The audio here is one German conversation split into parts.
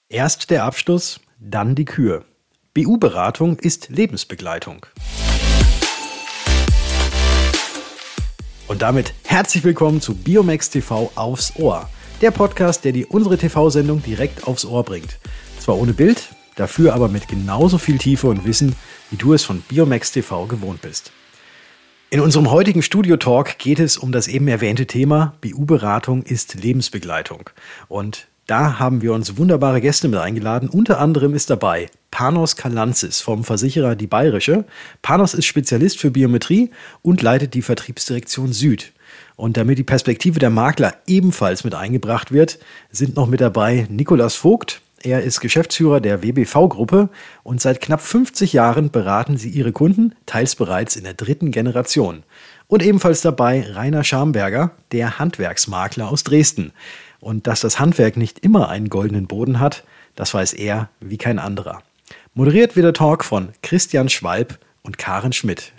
Erst der Abschluss, dann die Kür. BU-Beratung ist Lebensbegleitung. Und damit herzlich willkommen zu Biomax TV aufs Ohr. Der Podcast, der dir unsere TV-Sendung direkt aufs Ohr bringt. Zwar ohne Bild, dafür aber mit genauso viel Tiefe und Wissen, wie du es von Biomax TV gewohnt bist. In unserem heutigen Studio-Talk geht es um das eben erwähnte Thema BU-Beratung ist Lebensbegleitung. Und da haben wir uns wunderbare Gäste mit eingeladen. Unter anderem ist dabei Panos Kalantzis vom Versicherer Die Bayerische. Panos ist Spezialist für Biometrie und leitet die Vertriebsdirektion Süd. Und damit die Perspektive der Makler ebenfalls mit eingebracht wird, sind noch mit dabei Nikolaus Vogt. Er ist Geschäftsführer der WBV-Gruppe und seit knapp 50 Jahren beraten sie ihre Kunden, teils bereits in der 3. Generation. Und ebenfalls dabei Rainer Schamberger, der Handwerksmakler aus Dresden. Und dass das Handwerk nicht immer einen goldenen Boden hat, das weiß er wie kein anderer. Moderiert wird der Talk von Christian Schwalb und Karen Schmidt.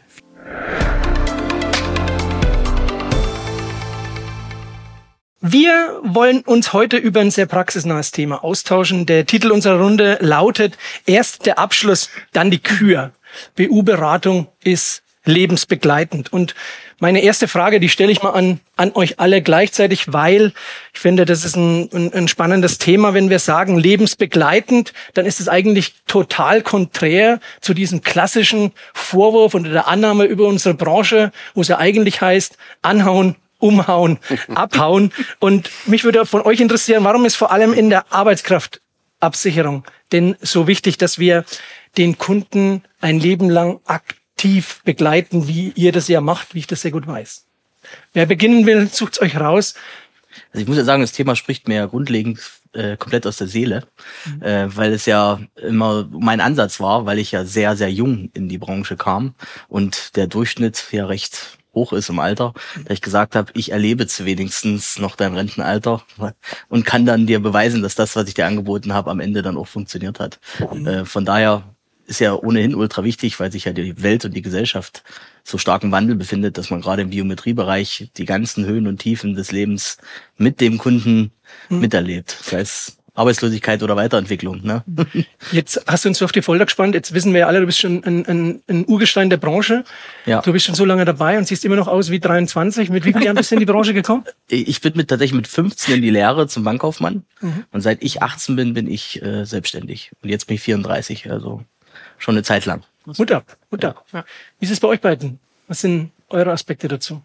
Wir wollen uns heute über ein sehr praxisnahes Thema austauschen. Der Titel unserer Runde lautet: Erst der Abschluss, dann die Kür. BU-Beratung ist lebensbegleitend. Und meine erste Frage, die stelle ich mal an euch alle gleichzeitig, weil ich finde, das ist ein spannendes Thema. Wenn wir sagen lebensbegleitend, dann ist es eigentlich total konträr zu diesem klassischen Vorwurf und der Annahme über unsere Branche, wo es ja eigentlich heißt, anhauen, umhauen, abhauen. Und mich würde von euch interessieren, warum ist vor allem in der Arbeitskraftabsicherung denn so wichtig, dass wir den Kunden ein Leben lang aktiv begleiten, wie ihr das ja macht, wie ich das sehr gut weiß. Wer beginnen will, sucht's euch raus. Also ich muss ja sagen, das Thema spricht mir ja grundlegend komplett aus der Seele, weil es ja immer mein Ansatz war, weil ich ja sehr, sehr jung in die Branche kam und der Durchschnitt ja recht hoch ist im Alter, da ich gesagt habe, ich erlebe jetzt wenigstens noch dein Rentenalter und kann dann dir beweisen, dass das, was ich dir angeboten habe, am Ende dann auch funktioniert hat. Von daher ist ja ohnehin ultra wichtig, weil sich ja die Welt und die Gesellschaft so stark im Wandel befindet, dass man gerade im Biometriebereich die ganzen Höhen und Tiefen des Lebens mit dem Kunden miterlebt. Sei es Arbeitslosigkeit oder Weiterentwicklung. Ne? Jetzt hast du uns so auf die Folter gespannt. Jetzt wissen wir ja alle, du bist schon ein Urgestein der Branche. Ja. Du bist schon so lange dabei und siehst immer noch aus wie 23. Mit wie vielen Jahren bist du in die Branche gekommen? Ich bin tatsächlich mit 15 in die Lehre zum Bankkaufmann. Und seit ich 18 bin ich selbstständig. Und jetzt bin ich 34, also schon eine Zeit lang. Mutter. Ja. Wie ist es bei euch beiden? Was sind eure Aspekte dazu?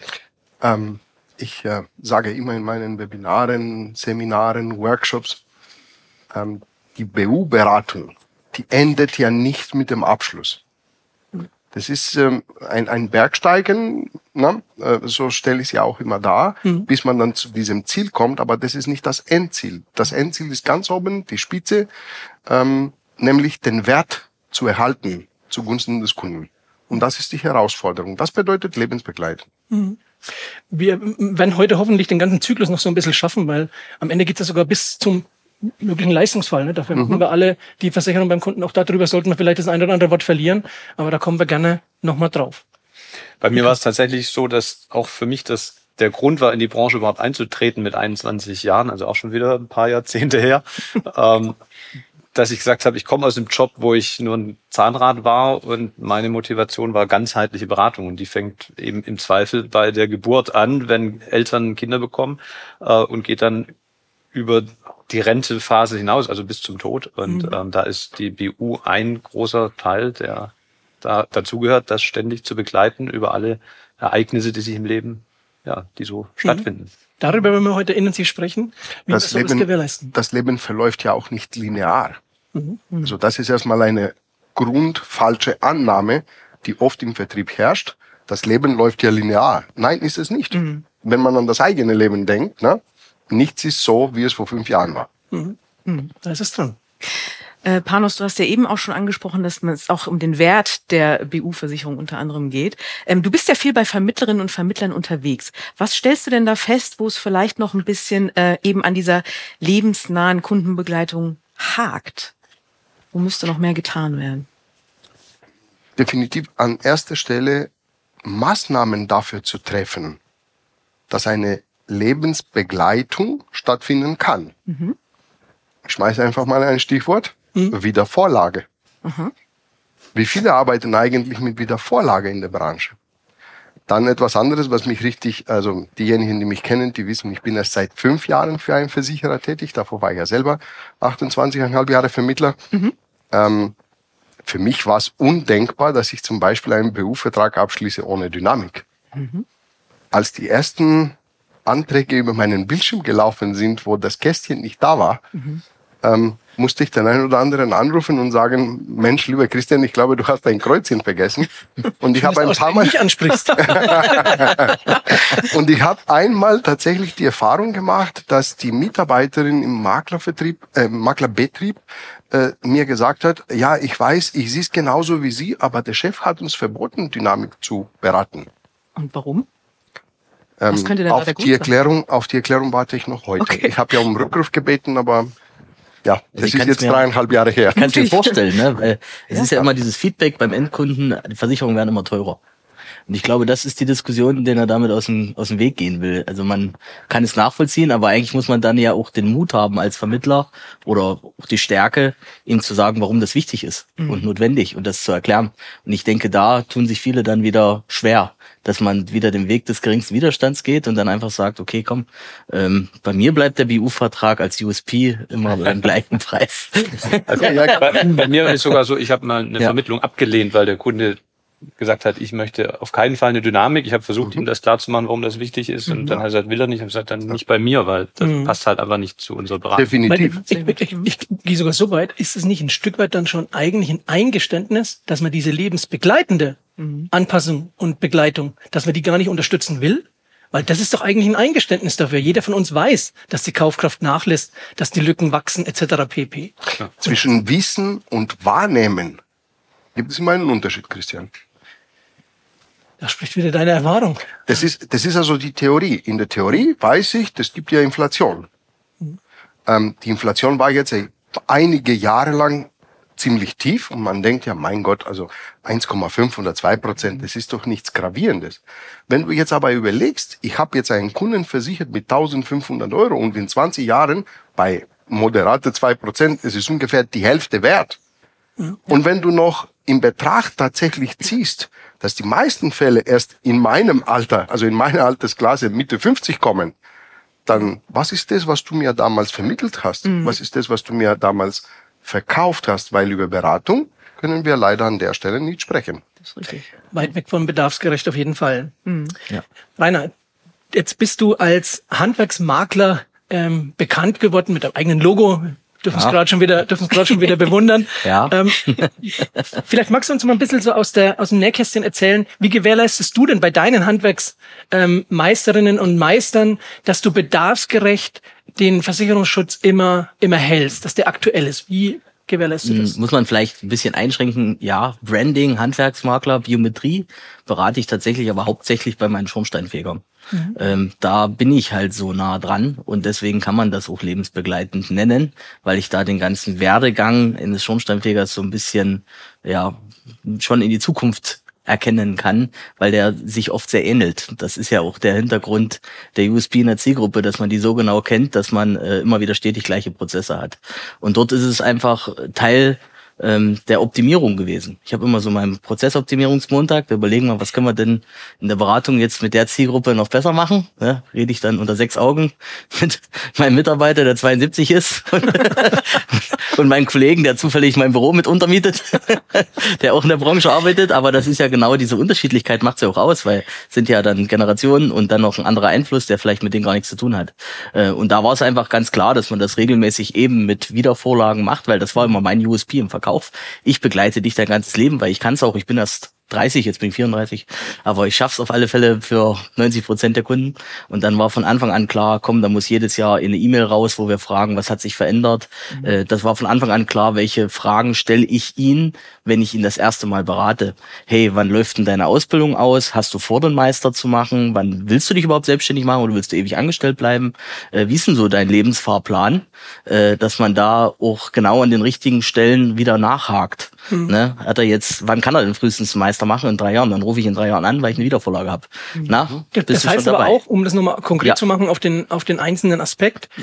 Ich sage immer in meinen Webinaren, Seminaren, Workshops, die BU-Beratung, die endet ja nicht mit dem Abschluss. Das ist ein Bergsteigen, ne? So stelle ich es ja auch immer dar, bis man dann zu diesem Ziel kommt, aber das ist nicht das Endziel. Das Endziel ist ganz oben, die Spitze, nämlich den Wert zu erhalten zugunsten des Kunden. Und das ist die Herausforderung. Das bedeutet Lebensbegleitung. Wir werden heute hoffentlich den ganzen Zyklus noch so ein bisschen schaffen, weil am Ende geht es ja sogar bis zum möglichen Leistungsfall. Ne? Dafür machen wir alle die Versicherung beim Kunden. Auch darüber sollten wir vielleicht das ein oder andere Wort verlieren, aber da kommen wir gerne nochmal drauf. Bei mir war es tatsächlich so, dass auch für mich das der Grund war, in die Branche überhaupt einzutreten mit 21 Jahren, also auch schon wieder ein paar Jahrzehnte her, dass ich gesagt habe, ich komme aus einem Job, wo ich nur ein Zahnrad war und meine Motivation war ganzheitliche Beratung und die fängt eben im Zweifel bei der Geburt an, wenn Eltern Kinder bekommen und geht dann über die Rentephase hinaus, also bis zum Tod und da ist die BU ein großer Teil, der da dazugehört, das ständig zu begleiten über alle Ereignisse, die sich im Leben, die so stattfinden. Darüber wollen wir heute intensiv sprechen, wie wir sowas gewährleisten. Das Leben verläuft ja auch nicht linear. Also das ist erstmal eine grundfalsche Annahme, die oft im Vertrieb herrscht. Das Leben läuft ja linear. Nein, ist es nicht. Wenn man an das eigene Leben denkt, ne? Nichts ist so, wie es vor 5 Jahren war. Da ist es dran. Panos, du hast ja eben auch schon angesprochen, dass es auch um den Wert der BU-Versicherung unter anderem geht. Du bist ja viel bei Vermittlerinnen und Vermittlern unterwegs. Was stellst du denn da fest, wo es vielleicht noch ein bisschen eben an dieser lebensnahen Kundenbegleitung hakt? Wo müsste noch mehr getan werden? Definitiv an erster Stelle Maßnahmen dafür zu treffen, dass eine Lebensbegleitung stattfinden kann. Ich schmeiße einfach mal ein Stichwort. Wiedervorlage. Wie viele arbeiten eigentlich mit Wiedervorlage in der Branche? Dann etwas anderes, was mich richtig, also diejenigen, die mich kennen, die wissen, ich bin erst seit 5 Jahren für einen Versicherer tätig. Davor war ich ja selber 28,5 Jahre Vermittler. Für mich war es undenkbar, dass ich zum Beispiel einen BU-Vertrag abschließe ohne Dynamik. Als die ersten Anträge über meinen Bildschirm gelaufen sind, wo das Kästchen nicht da war, musste ich den einen oder anderen anrufen und sagen, Mensch, lieber Christian, ich glaube, du hast dein Kreuzchen vergessen. Und ich habe ein paar Mal nicht ansprichst. und ich habe einmal tatsächlich die Erfahrung gemacht, dass die Mitarbeiterin im Maklerbetrieb mir gesagt hat, ja, ich weiß, ich sehe es genauso wie Sie, aber der Chef hat uns verboten, Dynamik zu beraten. Und warum? Was könnte denn da der Grund sein? Auf die Erklärung warte ich noch heute. Okay. Ich habe ja um Rückruf gebeten, aber ja, das Ich ist kann's jetzt mir- 3,5 Jahre her. Kannst du dir vorstellen, ne? Weil es ist ja immer dieses Feedback beim Endkunden, die Versicherungen werden immer teurer. Und ich glaube, das ist die Diskussion, den er damit aus dem Weg gehen will. Also man kann es nachvollziehen, aber eigentlich muss man dann ja auch den Mut haben als Vermittler oder auch die Stärke, ihm zu sagen, warum das wichtig ist und notwendig und das zu erklären. Und ich denke, da tun sich viele dann wieder schwer, dass man wieder den Weg des geringsten Widerstands geht und dann einfach sagt, okay, komm, bei mir bleibt der BU-Vertrag als USP immer beim gleichen Preis. Also, bei mir ist sogar so, ich habe mal eine Vermittlung abgelehnt, weil der Kunde gesagt hat, ich möchte auf keinen Fall eine Dynamik. Ich habe versucht, ihm das klarzumachen, warum das wichtig ist. Und dann hat er gesagt, will er nicht. Ich habe gesagt, dann nicht bei mir, weil das passt halt einfach nicht zu unserer Beratung. Definitiv. Ich gehe sogar so weit, ist es nicht ein Stück weit dann schon eigentlich ein Eingeständnis, dass man diese lebensbegleitende Anpassung und Begleitung, dass man die gar nicht unterstützen will? Weil das ist doch eigentlich ein Eingeständnis dafür. Jeder von uns weiß, dass die Kaufkraft nachlässt, dass die Lücken wachsen etc. pp. Zwischen Wissen und Wahrnehmen gibt es immer einen Unterschied, Christian. Da spricht wieder deine Erfahrung. Das ist also die Theorie. In der Theorie weiß ich, das gibt ja Inflation. Die Inflation war jetzt einige Jahre lang ziemlich tief und man denkt ja, mein Gott, also 1,5 oder 2%, das ist doch nichts Gravierendes. Wenn du jetzt aber überlegst, ich habe jetzt einen Kunden versichert mit 1.500 € und in 20 Jahren bei moderate 2%, es ist ungefähr die Hälfte wert. Und wenn du noch in Betracht tatsächlich ziehst, dass die meisten Fälle erst in meinem Alter, also in meiner Altersklasse Mitte 50 kommen, dann was ist das, was du mir damals vermittelt hast? Was ist das, was du mir damals verkauft hast? Weil über Beratung können wir leider an der Stelle nicht sprechen. Das ist richtig. Weit weg von bedarfsgerecht auf jeden Fall. Ja. Rainer, jetzt bist du als Handwerksmakler bekannt geworden mit deinem eigenen Logo. Dürfen es gerade schon wieder bewundern. Ja. Vielleicht magst du uns mal ein bisschen so aus dem Nähkästchen erzählen, wie gewährleistest du denn bei deinen Handwerksmeisterinnen und Meistern, dass du bedarfsgerecht den Versicherungsschutz immer hältst, dass der aktuell ist? Wie gewährleistest du das? Muss man vielleicht ein bisschen einschränken. Ja, Branding, Handwerksmakler, Biometrie berate ich tatsächlich, aber hauptsächlich bei meinen Schornsteinfegern. Da bin ich halt so nah dran und deswegen kann man das auch lebensbegleitend nennen, weil ich da den ganzen Werdegang eines Schornsteinfegers so ein bisschen, ja, schon in die Zukunft erkennen kann, weil der sich oft sehr ähnelt. Das ist ja auch der Hintergrund der USP in der Zielgruppe, dass man die so genau kennt, dass man immer wieder stetig gleiche Prozesse hat. Und dort ist es einfach Teil der Optimierung gewesen. Ich habe immer so meinen Prozessoptimierungsmontag, wir überlegen mal, was können wir denn in der Beratung jetzt mit der Zielgruppe noch besser machen. Ja, rede ich dann unter 6 Augen mit meinem Mitarbeiter, der 72 ist und meinen Kollegen, der zufällig mein Büro mit untermietet, der auch in der Branche arbeitet. Aber das ist ja genau diese Unterschiedlichkeit, macht es ja auch aus, weil es sind ja dann Generationen und dann noch ein anderer Einfluss, der vielleicht mit denen gar nichts zu tun hat. Und da war es einfach ganz klar, dass man das regelmäßig eben mit Wiedervorlagen macht, weil das war immer mein USP im Verkauf. Ich begleite dich dein ganzes Leben, weil ich kann es auch, ich bin erst 30, jetzt bin ich 34, aber ich schaff's auf alle Fälle für 90% der Kunden. Und dann war von Anfang an klar, komm, da muss jedes Jahr eine E-Mail raus, wo wir fragen, was hat sich verändert. Das war von Anfang an klar, welche Fragen stelle ich ihn, wenn ich ihn das erste Mal berate. Hey, wann läuft denn deine Ausbildung aus? Hast du vor, den Meister zu machen? Wann willst du dich überhaupt selbstständig machen oder willst du ewig angestellt bleiben? Wie ist denn so dein Lebensfahrplan? Dass man da auch genau an den richtigen Stellen wieder nachhakt. Ne? Hat er jetzt, wann kann er denn frühestens einen Meister machen? In 3 Jahren. Dann rufe ich in 3 Jahren an, weil ich eine Wiedervorlage habe. Na, bist Das du heißt schon aber dabei? auch, um das nochmal konkret zu machen auf den einzelnen Aspekt, Ja.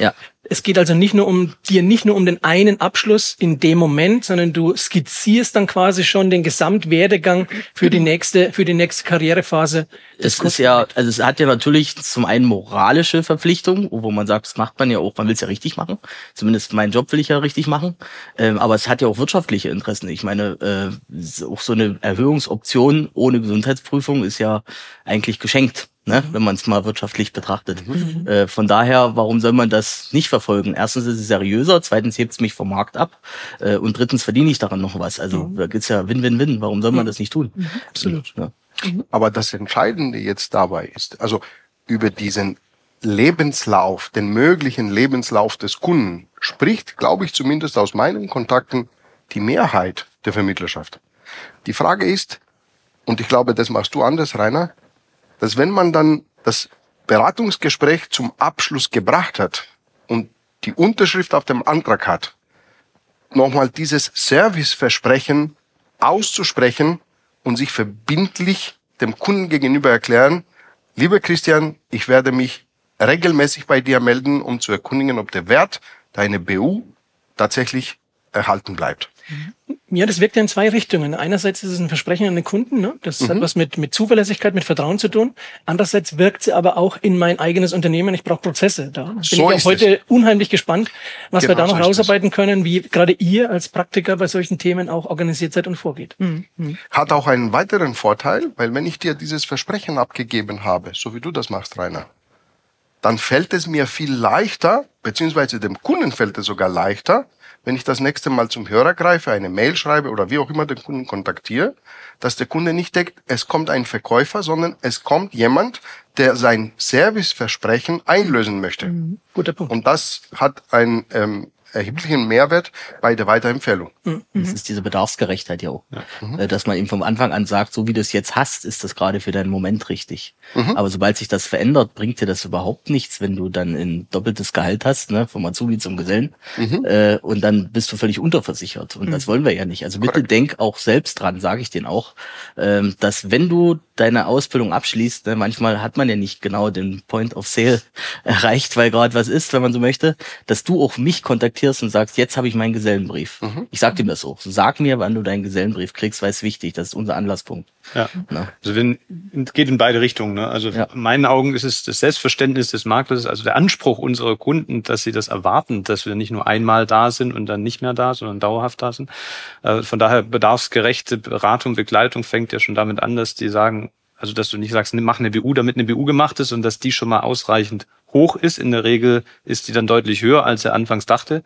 Es geht also nicht nur um den einen Abschluss in dem Moment, sondern du skizzierst dann quasi schon den Gesamtwerdegang für die nächste Karrierephase. Es ist ja, also es hat ja natürlich zum einen moralische Verpflichtung, wo man sagt, das macht man ja auch, man will es ja richtig machen. Zumindest meinen Job will ich ja richtig machen. Aber es hat ja auch wirtschaftliche Interessen. Ich meine, auch so eine Erhöhungsoption ohne Gesundheitsprüfung ist ja eigentlich geschenkt. Ne, wenn man es mal wirtschaftlich betrachtet. Von daher, warum soll man das nicht verfolgen? Erstens ist es seriöser, zweitens hebt es mich vom Markt ab und drittens verdiene ich daran noch was. Also da gibt's ja Win-Win-Win. Warum soll man das nicht tun? Absolut. Ja. Aber das Entscheidende jetzt dabei ist, also über diesen Lebenslauf, den möglichen Lebenslauf des Kunden, spricht, glaube ich zumindest aus meinen Kontakten, die Mehrheit der Vermittlerschaft. Die Frage ist, und ich glaube, das machst du anders, Rainer, dass wenn man dann das Beratungsgespräch zum Abschluss gebracht hat und die Unterschrift auf dem Antrag hat, nochmal dieses Serviceversprechen auszusprechen und sich verbindlich dem Kunden gegenüber erklären, lieber Christian, ich werde mich regelmäßig bei dir melden, um zu erkundigen, ob der Wert deiner BU tatsächlich erhalten bleibt. Ja, das wirkt ja in zwei Richtungen. Einerseits ist es ein Versprechen an den Kunden, ne? Das hat was mit Zuverlässigkeit, mit Vertrauen zu tun. Andererseits wirkt sie aber auch in mein eigenes Unternehmen. Ich brauche Prozesse. Da bin ich auch heute unheimlich gespannt, was wir da noch rausarbeiten können, wie gerade ihr als Praktiker bei solchen Themen auch organisiert seid und vorgeht. Hat auch einen weiteren Vorteil, weil wenn ich dir dieses Versprechen abgegeben habe, so wie du das machst, Rainer, dann fällt es mir viel leichter, beziehungsweise dem Kunden fällt es sogar leichter, wenn ich das nächste Mal zum Hörer greife, eine Mail schreibe oder wie auch immer den Kunden kontaktiere, dass der Kunde nicht denkt, es kommt ein Verkäufer, sondern es kommt jemand, der sein Serviceversprechen einlösen möchte. Guter Punkt. Und das hat einen erheblichen Mehrwert bei der Weiterempfehlung. Das ist diese Bedarfsgerechtheit ja auch. Dass man ihm vom Anfang an sagt, so wie du es jetzt hast, ist das gerade für deinen Moment richtig. Aber sobald sich das verändert, bringt dir das überhaupt nichts, wenn du dann ein doppeltes Gehalt hast, ne, vom Azubi zum Gesellen, und dann bist du völlig unterversichert. Und das wollen wir ja nicht. Also bitte denk auch selbst dran, sage ich denen auch, dass wenn du deine Ausbildung abschließt, ne, manchmal hat man ja nicht genau den Point of Sale erreicht, weil gerade was ist, wenn man so möchte, dass du auch mich kontaktierst und sagst, jetzt habe ich meinen Gesellenbrief. Ich sag dir das auch. Sag mir, wann du deinen Gesellenbrief kriegst, weil es wichtig. Das ist unser Anlasspunkt. Ja. Na? Also geht in beide Richtungen. Ne? Also in meinen Augen ist es das Selbstverständnis des Marktes, also der Anspruch unserer Kunden, dass sie das erwarten, dass wir nicht nur einmal da sind und dann nicht mehr da, sondern dauerhaft da sind. Von daher bedarfsgerechte Beratung, Begleitung fängt ja schon damit an, dass die sagen, also dass du nicht sagst, mach eine BU, damit eine BU gemacht ist und dass die schon mal ausreichend hoch ist. In der Regel ist die dann deutlich höher, als er anfangs dachte.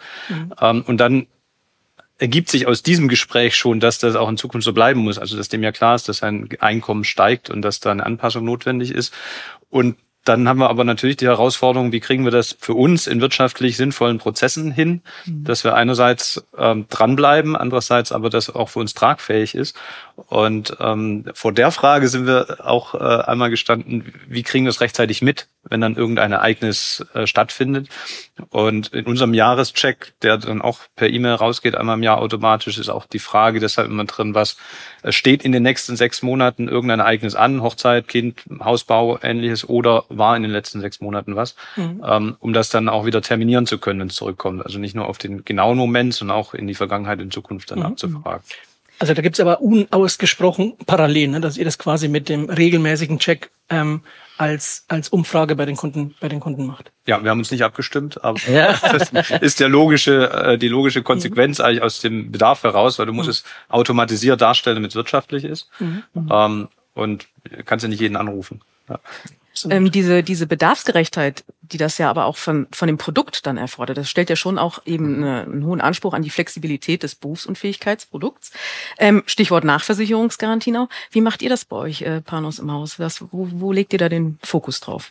Und dann ergibt sich aus diesem Gespräch schon, dass das auch in Zukunft so bleiben muss. Also dass dem ja klar ist, dass sein Einkommen steigt und dass da eine Anpassung notwendig ist. Und dann haben wir aber natürlich die Herausforderung, wie kriegen wir das für uns in wirtschaftlich sinnvollen Prozessen hin, dass wir einerseits dranbleiben, andererseits aber das auch für uns tragfähig ist. Und vor der Frage sind wir auch einmal gestanden, wie kriegen wir es rechtzeitig mit, wenn dann irgendein Ereignis stattfindet. Und in unserem Jahrescheck, der dann auch per E-Mail rausgeht, einmal im Jahr automatisch, ist auch die Frage deshalb immer drin, was steht in den nächsten 6 Monaten irgendein Ereignis an, Hochzeit, Kind, Hausbau, ähnliches, oder war in den letzten 6 Monaten was, um das dann auch wieder terminieren zu können, wenn es zurückkommt. Also nicht nur auf den genauen Moment, sondern auch in die Vergangenheit, in Zukunft dann abzufragen. Also da gibt's aber unausgesprochen parallel, ne, dass ihr das quasi mit dem regelmäßigen Check als Umfrage bei den Kunden macht. Ja, wir haben uns nicht abgestimmt, aber das ist die logische Konsequenz eigentlich aus dem Bedarf heraus, weil du musst es automatisiert darstellen, damit es wirtschaftlich ist. Und kannst ja nicht jeden anrufen. Ja. Diese Bedarfsgerechtheit, die das ja aber auch von dem Produkt dann erfordert, das stellt ja schon auch eben einen hohen Anspruch an die Flexibilität des Berufsunfähigkeitsprodukts. Stichwort Nachversicherungsgarantie noch. Wie macht ihr das bei euch, Panos, im Haus? Wo legt ihr da den Fokus drauf?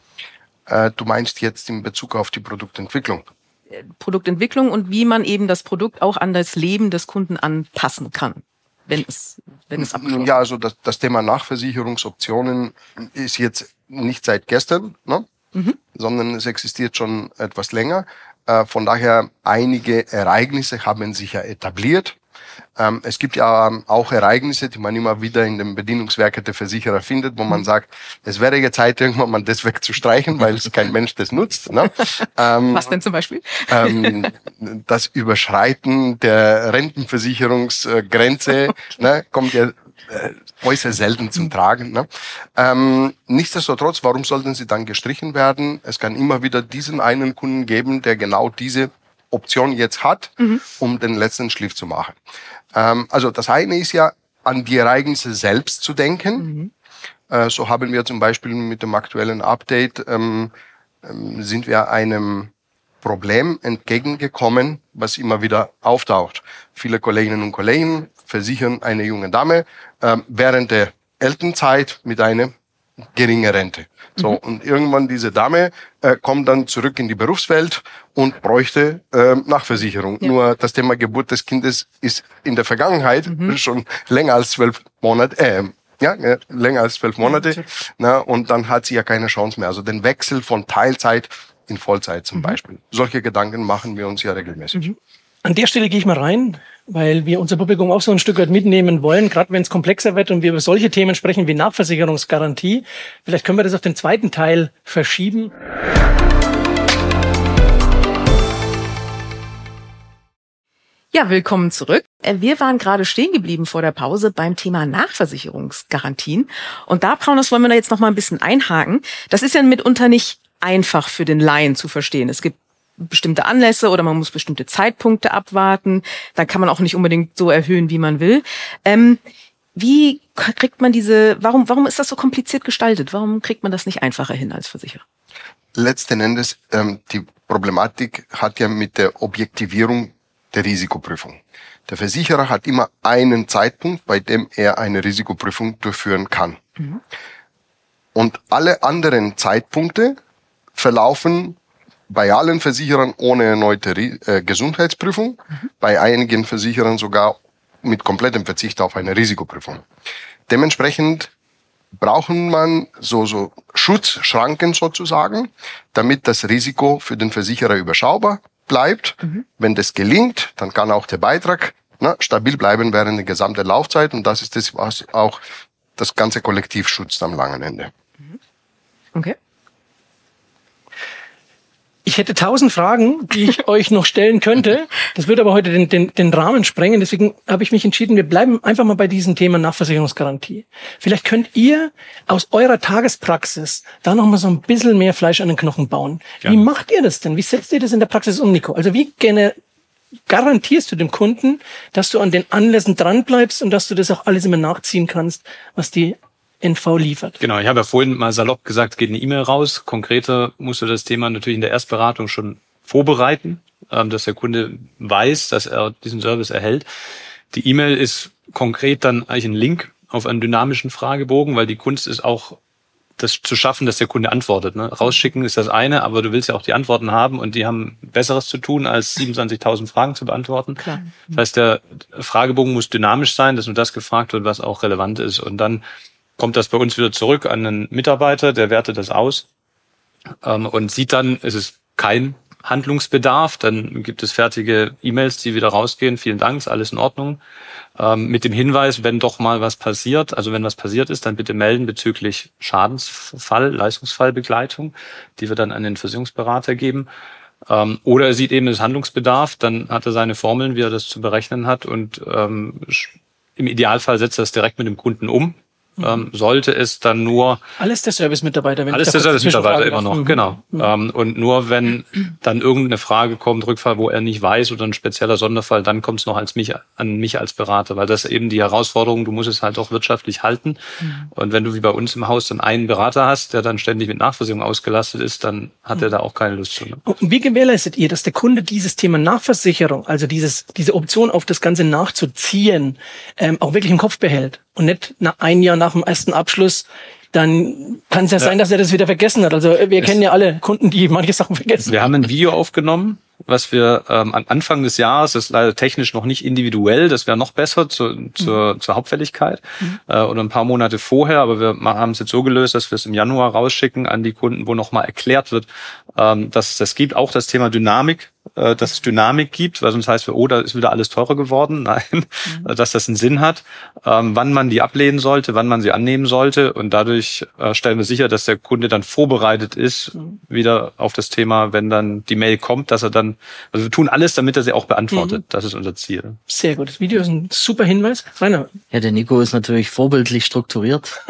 Du meinst jetzt in Bezug auf die Produktentwicklung? Produktentwicklung und wie man eben das Produkt auch an das Leben des Kunden anpassen kann. Wenn es abgeschlossen ist. Ja, also das Thema Nachversicherungsoptionen ist jetzt nicht seit gestern, ne? Sondern es existiert schon etwas länger. Von daher, einige Ereignisse haben sich ja etabliert. Es gibt ja auch Ereignisse, die man immer wieder in den Bedienungswerken der Versicherer findet, wo man sagt, es wäre jetzt Zeit, irgendwann mal das wegzustreichen, weil es kein Mensch das nutzt. Ne? Was denn zum Beispiel? Das Überschreiten der Rentenversicherungsgrenze ne, kommt ja äußerst selten zum Tragen. Ne? Nichtsdestotrotz, warum sollten sie dann gestrichen werden? Es kann immer wieder diesen einen Kunden geben, der genau diese Option jetzt hat, um den letzten Schliff zu machen. Also das eine ist ja, an die Ereignisse selbst zu denken. So haben wir zum Beispiel mit dem aktuellen Update, sind wir einem Problem entgegengekommen, was immer wieder auftaucht. Viele Kolleginnen und Kollegen versichern eine junge Dame während der Elternzeit mit einer geringen Rente. So, und irgendwann diese Dame kommt dann zurück in die Berufswelt und bräuchte Nachversicherung. Ja. Nur das Thema Geburt des Kindes ist in der Vergangenheit schon länger als 12 Monate, länger als 12 Monate. Na, und dann hat sie ja keine Chance mehr. Also den Wechsel von Teilzeit in Vollzeit zum Beispiel. Solche Gedanken machen wir uns ja regelmäßig. An der Stelle gehe ich mal rein, weil wir unser Publikum auch so ein Stück weit mitnehmen wollen, gerade wenn es komplexer wird und wir über solche Themen sprechen wie Nachversicherungsgarantie. Vielleicht können wir das auf den zweiten Teil verschieben. Ja, willkommen zurück. Wir waren gerade stehen geblieben vor der Pause beim Thema Nachversicherungsgarantien. Und da, Paulus, wollen wir da jetzt noch mal ein bisschen einhaken. Das ist ja mitunter nicht einfach für den Laien zu verstehen. Es gibt bestimmte Anlässe oder man muss bestimmte Zeitpunkte abwarten. Dann kann man auch nicht unbedingt so erhöhen, wie man will. Wie kriegt man warum ist das so kompliziert gestaltet? Warum kriegt man das nicht einfacher hin als Versicherer? Letzten Endes, die Problematik hat ja mit der Objektivierung der Risikoprüfung. Der Versicherer hat immer einen Zeitpunkt, bei dem er eine Risikoprüfung durchführen kann. Und alle anderen Zeitpunkte verlaufen bei allen Versicherern ohne erneute Gesundheitsprüfung, bei einigen Versicherern sogar mit komplettem Verzicht auf eine Risikoprüfung. Dementsprechend brauchen man so Schutzschranken sozusagen, damit das Risiko für den Versicherer überschaubar bleibt. Wenn das gelingt, dann kann auch der Beitrag stabil bleiben während der gesamten Laufzeit und das ist das, was auch das ganze Kollektiv schützt am langen Ende. Okay. Ich hätte 1000 Fragen, die ich euch noch stellen könnte. Das würde aber heute den Rahmen sprengen. Deswegen habe ich mich entschieden, wir bleiben einfach mal bei diesem Thema Nachversicherungsgarantie. Vielleicht könnt ihr aus eurer Tagespraxis da noch mal so ein bisschen mehr Fleisch an den Knochen bauen. Ja. Wie macht ihr das denn? Wie setzt ihr das in der Praxis um, Nico? Also wie garantierst du dem Kunden, dass du an den Anlässen dranbleibst und dass du das auch alles immer nachziehen kannst, was die NV liefert? Genau, ich habe ja vorhin mal salopp gesagt, geht eine E-Mail raus. Konkreter musst du das Thema natürlich in der Erstberatung schon vorbereiten, dass der Kunde weiß, dass er diesen Service erhält. Die E-Mail ist konkret dann eigentlich ein Link auf einen dynamischen Fragebogen, weil die Kunst ist auch, das zu schaffen, dass der Kunde antwortet. Ne? Rausschicken ist das eine, aber du willst ja auch die Antworten haben und die haben Besseres zu tun, als 27.000 Fragen zu beantworten. Klar. Das heißt, der Fragebogen muss dynamisch sein, dass nur das gefragt wird, was auch relevant ist. Und dann kommt das bei uns wieder zurück an einen Mitarbeiter, der wertet das aus und sieht dann, es ist kein Handlungsbedarf, dann gibt es fertige E-Mails, die wieder rausgehen, vielen Dank, ist alles in Ordnung. Mit dem Hinweis, wenn doch mal was passiert, also wenn was passiert ist, dann bitte melden bezüglich Schadensfall, Leistungsfallbegleitung, die wir dann an den Versicherungsberater geben. Oder er sieht eben das Handlungsbedarf, dann hat er seine Formeln, wie er das zu berechnen hat und im Idealfall setzt er das direkt mit dem Kunden um. Sollte es dann nur... Alles der Service-Mitarbeiter. Alles der Service-Mitarbeiter immer noch, genau. Und nur wenn dann irgendeine Frage kommt, Rückfall, wo er nicht weiß oder ein spezieller Sonderfall, dann kommt es noch an mich als Berater, weil das eben die Herausforderung, du musst es halt auch wirtschaftlich halten. Und wenn du wie bei uns im Haus dann einen Berater hast, der dann ständig mit Nachversicherung ausgelastet ist, dann hat er da auch keine Lust zu. Ne? Und wie gewährleistet ihr, dass der Kunde dieses Thema Nachversicherung, also diese Option auf das Ganze nachzuziehen, auch wirklich im Kopf behält? Und nicht nach ein Jahr nach dem ersten Abschluss, dann kann es ja sein, dass er das wieder vergessen hat. Also wir kennen ja alle Kunden, die manche Sachen vergessen. Wir haben ein Video aufgenommen, was wir am Anfang des Jahres, das ist leider technisch noch nicht individuell, das wäre noch besser zur Hauptfälligkeit oder ein paar Monate vorher, aber wir haben es jetzt so gelöst, dass wir es im Januar rausschicken an die Kunden, wo nochmal erklärt wird, dass es das gibt. Auch das Thema Dynamik, dass es Dynamik gibt, weil sonst heißt wir, da ist wieder alles teurer geworden. Nein, dass das einen Sinn hat, wann man die ablehnen sollte, wann man sie annehmen sollte. Und dadurch stellen wir sicher, dass der Kunde dann vorbereitet ist, wieder auf das Thema, wenn dann die Mail kommt, dass er dann, also wir tun alles, damit er sie auch beantwortet. Das ist unser Ziel. Sehr gut. Das Video ist ein super Hinweis. Rainer. Ja, der Nico ist natürlich vorbildlich strukturiert.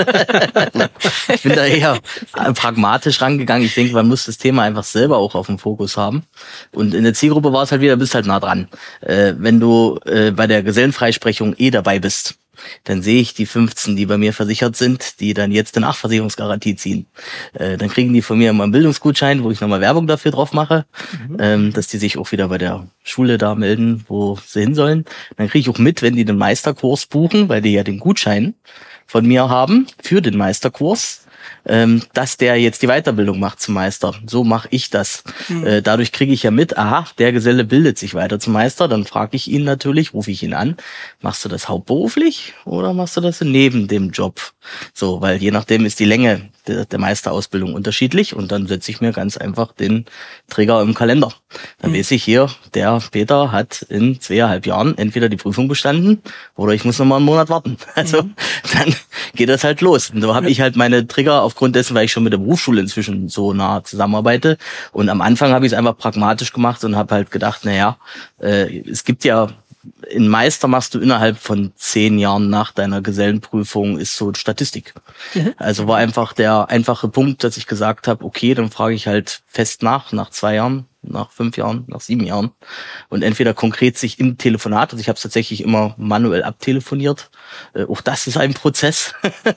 Ich bin da eher pragmatisch rangegangen. Ich denke, man muss das Thema einfach selber auch auf dem Fokus haben. Und in der Zielgruppe war es halt wieder, bist halt nah dran. Wenn du bei der Gesellenfreisprechung dabei bist, dann sehe ich die 15, die bei mir versichert sind, die dann jetzt eine Nachversicherungsgarantie ziehen. Dann kriegen die von mir immer einen Bildungsgutschein, wo ich nochmal Werbung dafür drauf mache, dass die sich auch wieder bei der Schule da melden, wo sie hin sollen. Dann kriege ich auch mit, wenn die den Meisterkurs buchen, weil die ja den Gutschein von mir haben für den Meisterkurs, dass der jetzt die Weiterbildung macht zum Meister. So mache ich das. Dadurch kriege ich ja mit, der Geselle bildet sich weiter zum Meister. Dann frage ich ihn natürlich, rufe ich ihn an, machst du das hauptberuflich oder machst du das neben dem Job? So, weil je nachdem ist die Länge der Meisterausbildung unterschiedlich und dann setze ich mir ganz einfach den Trigger im Kalender. Dann weiß ich hier, der Peter hat in 2,5 Jahren entweder die Prüfung bestanden oder ich muss noch mal einen Monat warten. Also dann geht das halt los. Und so habe ich halt meine Trigger aufgrund dessen, weil ich schon mit der Berufsschule inzwischen so nah zusammenarbeite. Und am Anfang habe ich es einfach pragmatisch gemacht und habe halt gedacht, es gibt ja, in Meister machst du innerhalb von 10 Jahren nach deiner Gesellenprüfung, ist so Statistik. Also war einfach der einfache Punkt, dass ich gesagt habe, okay, dann frage ich halt fest nach 2 Jahren, nach 5 Jahren, nach 7 Jahren. Und entweder konkret sich im Telefonat, also ich habe es tatsächlich immer manuell abtelefoniert. Auch das ist ein Prozess,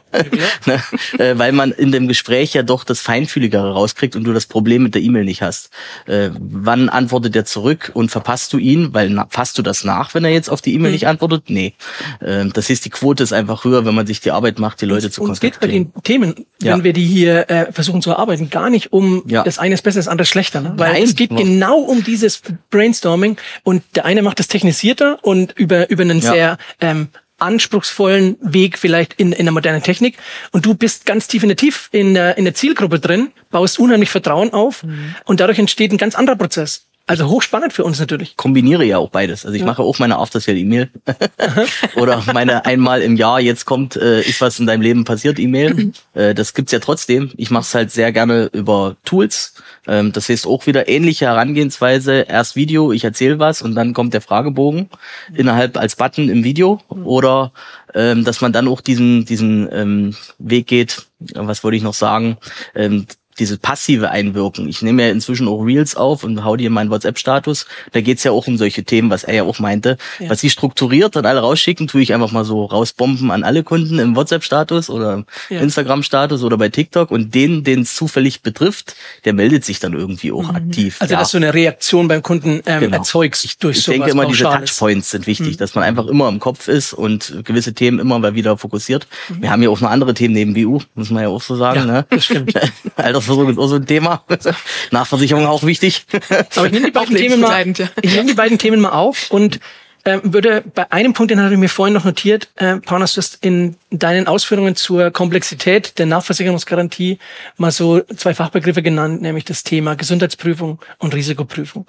weil man in dem Gespräch ja doch das Feinfühligere rauskriegt und du das Problem mit der E-Mail nicht hast. Wann antwortet er zurück und verpasst du ihn? Weil fasst du das nach, wenn er jetzt auf die E-Mail nicht antwortet? Nee. Das heißt, die Quote ist einfach höher, wenn man sich die Arbeit macht, die Leute zu kontaktieren. Uns geht bei den Themen, wenn wir die hier versuchen zu erarbeiten, gar nicht um das eine ist besser, das andere ist schlechter. Ne? Weil es geht genau um dieses Brainstorming und der eine macht das technisierter und über einen sehr anspruchsvollen Weg vielleicht in der modernen Technik und du bist ganz tief in der Zielgruppe drin, baust unheimlich Vertrauen auf und dadurch entsteht ein ganz anderer Prozess. Also hochspannend für uns natürlich. Kombiniere ja auch beides. Also ich mache auch meine After-Sale-E-Mail oder meine einmal im Jahr, jetzt kommt, ist was in deinem Leben passiert, E-Mail. Das gibt's ja trotzdem. Ich mache es halt sehr gerne über Tools. Das heißt auch wieder ähnliche Herangehensweise. Erst Video, ich erzähle was und dann kommt der Fragebogen innerhalb als Button im Video. Oder dass man dann auch diesen Weg geht, was wollte ich noch sagen, diese passive Einwirkung. Ich nehme ja inzwischen auch Reels auf und hau die in meinen WhatsApp-Status. Da geht's ja auch um solche Themen, was er ja auch meinte. Ja. Was sie strukturiert dann alle rausschicken, tue ich einfach mal so rausbomben an alle Kunden im WhatsApp-Status oder Instagram-Status oder bei TikTok. Und den es zufällig betrifft, der meldet sich dann irgendwie auch aktiv. Also dass du eine Reaktion beim Kunden erzeugst durch sowas. Ich denke immer, diese Touchpoints sind wichtig, dass man einfach immer im Kopf ist und gewisse Themen immer mal wieder fokussiert. Wir haben ja auch noch andere Themen neben BU, muss man ja auch so sagen. Ja, das stimmt. Altersversorgung ist auch so ein Thema. Nachversicherung auch wichtig. Aber ich nehme die beiden Themen mal auf und würde bei einem Punkt, den hatte ich mir vorhin noch notiert, Panos, du hast in deinen Ausführungen zur Komplexität der Nachversicherungsgarantie mal so 2 Fachbegriffe genannt, nämlich das Thema Gesundheitsprüfung und Risikoprüfung.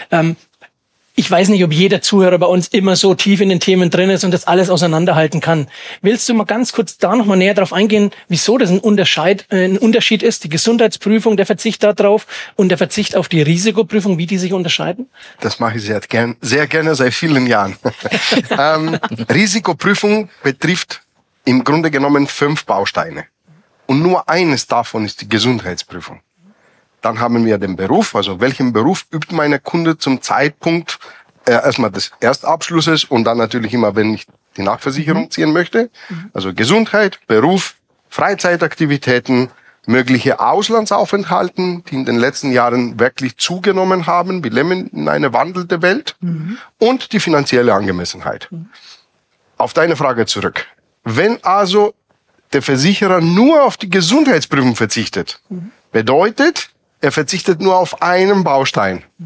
Ich weiß nicht, ob jeder Zuhörer bei uns immer so tief in den Themen drin ist und das alles auseinanderhalten kann. Willst du mal ganz kurz da noch mal näher drauf eingehen, wieso das ein Unterschied ist, die Gesundheitsprüfung, der Verzicht darauf und der Verzicht auf die Risikoprüfung, wie die sich unterscheiden? Das mache ich sehr gerne seit vielen Jahren. Risikoprüfung betrifft im Grunde genommen 5 Bausteine. Und nur eines davon ist die Gesundheitsprüfung. Dann haben wir den Beruf, also welchen Beruf übt meine Kunde zum Zeitpunkt erstmal des Erstabschlusses und dann natürlich immer, wenn ich die Nachversicherung ziehen möchte. Also Gesundheit, Beruf, Freizeitaktivitäten, mögliche Auslandsaufenthalten, die in den letzten Jahren wirklich zugenommen haben. Wir leben in einer wandelnden Welt und die finanzielle Angemessenheit. Auf deine Frage zurück. Wenn also der Versicherer nur auf die Gesundheitsprüfung verzichtet, bedeutet, er verzichtet nur auf einen Baustein.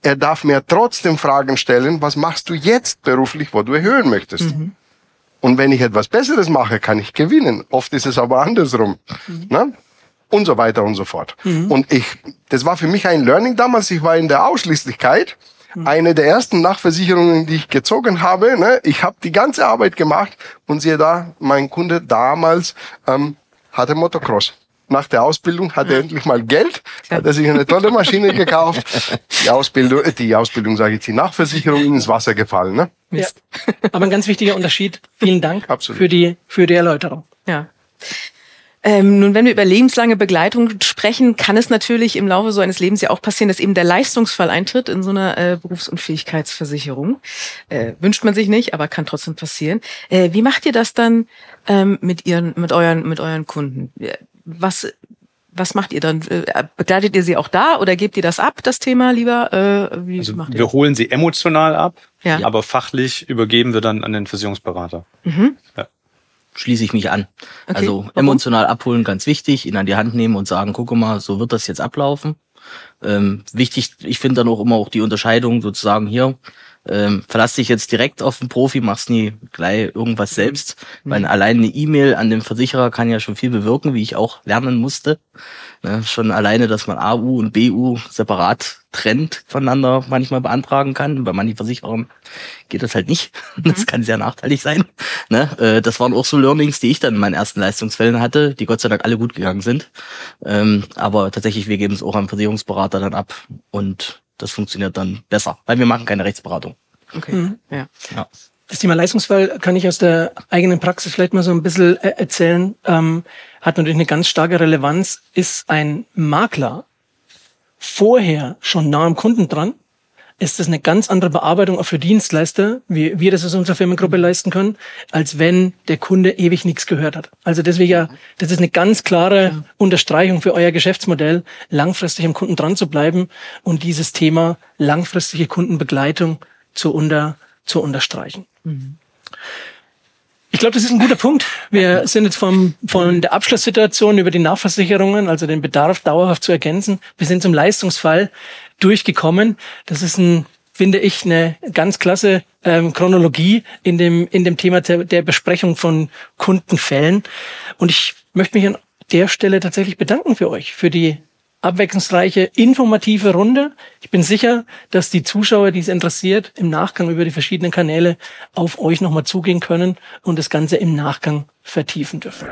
er darf mir trotzdem Fragen stellen, was machst du jetzt beruflich, wo du erhöhen möchtest? Und wenn ich etwas Besseres mache, kann ich gewinnen. Oft ist es aber andersrum. Ne? Und so weiter und so fort. Und das war für mich ein Learning damals. Ich war in der Ausschließlichkeit. Eine der ersten Nachversicherungen, die ich gezogen habe. Ne? Ich habe die ganze Arbeit gemacht und siehe da, mein Kunde damals hatte Motocross. Nach der Ausbildung hatte er endlich mal Geld, hat er sich eine tolle Maschine gekauft. Die Ausbildung sage ich, die Nachversicherung ins Wasser gefallen. Ne? Ja. Aber ein ganz wichtiger Unterschied. Vielen Dank Absolut. für die Erläuterung. Ja. Nun, wenn wir über lebenslange Begleitung sprechen, kann es natürlich im Laufe so eines Lebens ja auch passieren, dass eben der Leistungsfall eintritt in so einer Berufsunfähigkeitsversicherung. Wünscht man sich nicht, aber kann trotzdem passieren. Wie macht ihr das dann mit euren Kunden? Was macht ihr dann? Begleitet ihr sie auch da oder gebt ihr das ab, das Thema lieber? Also wir holen sie emotional ab, Ja. aber fachlich übergeben wir dann an den Versicherungsberater. Ja. Schließe ich mich an. Okay. Also Warum? emotional abholen, ganz wichtig, ihn an die Hand nehmen und sagen, guck mal, so wird das jetzt ablaufen. Wichtig, ich finde dann auch immer auch die Unterscheidung sozusagen hier, verlass dich jetzt direkt auf den Profi, machst nie gleich irgendwas selbst, weil allein eine E-Mail an den Versicherer kann ja schon viel bewirken, wie ich auch lernen musste. Ne, schon alleine, dass man AU und BU separat trennt voneinander manchmal beantragen kann. Bei manchen Versicherern geht das halt nicht. Das kann sehr nachteilig sein. Ne, das waren auch so Learnings, die ich dann in meinen ersten Leistungsfällen hatte, die Gott sei Dank alle gut gegangen sind. Aber tatsächlich, wir geben es auch am Versicherungsberater dann ab und das funktioniert dann besser, weil wir machen keine Rechtsberatung. Okay. Ja. Ja. Das Thema Leistungsfall kann ich aus der eigenen Praxis vielleicht mal so ein bisschen erzählen. Hat natürlich eine ganz starke Relevanz. Ist ein Makler vorher schon nah am Kunden dran, ist das eine ganz andere Bearbeitung auch für Dienstleister, wie wir das aus unserer Firmengruppe leisten können, als wenn der Kunde ewig nichts gehört hat. Also deswegen, das ist eine ganz klare Unterstreichung für euer Geschäftsmodell, langfristig am Kunden dran zu bleiben und dieses Thema langfristige Kundenbegleitung zu unterstreichen. Ich glaube, das ist ein guter Punkt. Wir sind jetzt von der Abschlusssituation über die Nachversicherungen, also den Bedarf dauerhaft zu ergänzen, bis hin zum Leistungsfall durchgekommen. Das ist finde ich, eine ganz klasse Chronologie in dem Thema der Besprechung von Kundenfällen. Und ich möchte mich an der Stelle tatsächlich bedanken für euch, für die abwechslungsreiche, informative Runde. Ich bin sicher, dass die Zuschauer, die es interessiert, im Nachgang über die verschiedenen Kanäle auf euch nochmal zugehen können und das Ganze im Nachgang vertiefen dürfen.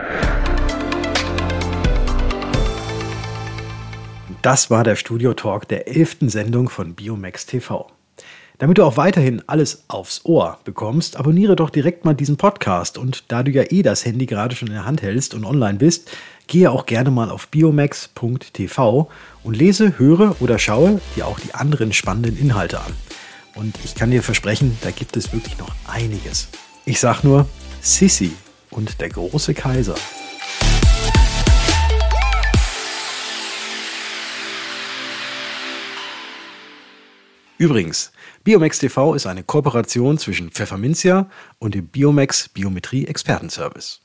Das war der Studio-Talk der 11. Sendung von Biomax TV. Damit du auch weiterhin alles aufs Ohr bekommst, abonniere doch direkt mal diesen Podcast. Und da du ja das Handy gerade schon in der Hand hältst und online bist, gehe auch gerne mal auf biomax.tv und lese, höre oder schaue dir auch die anderen spannenden Inhalte an. Und ich kann dir versprechen, da gibt es wirklich noch einiges. Ich sag nur Sissi und der große Kaiser. Übrigens, Biomax TV ist eine Kooperation zwischen Pfefferminzia und dem Biomax Biometrie Expertenservice.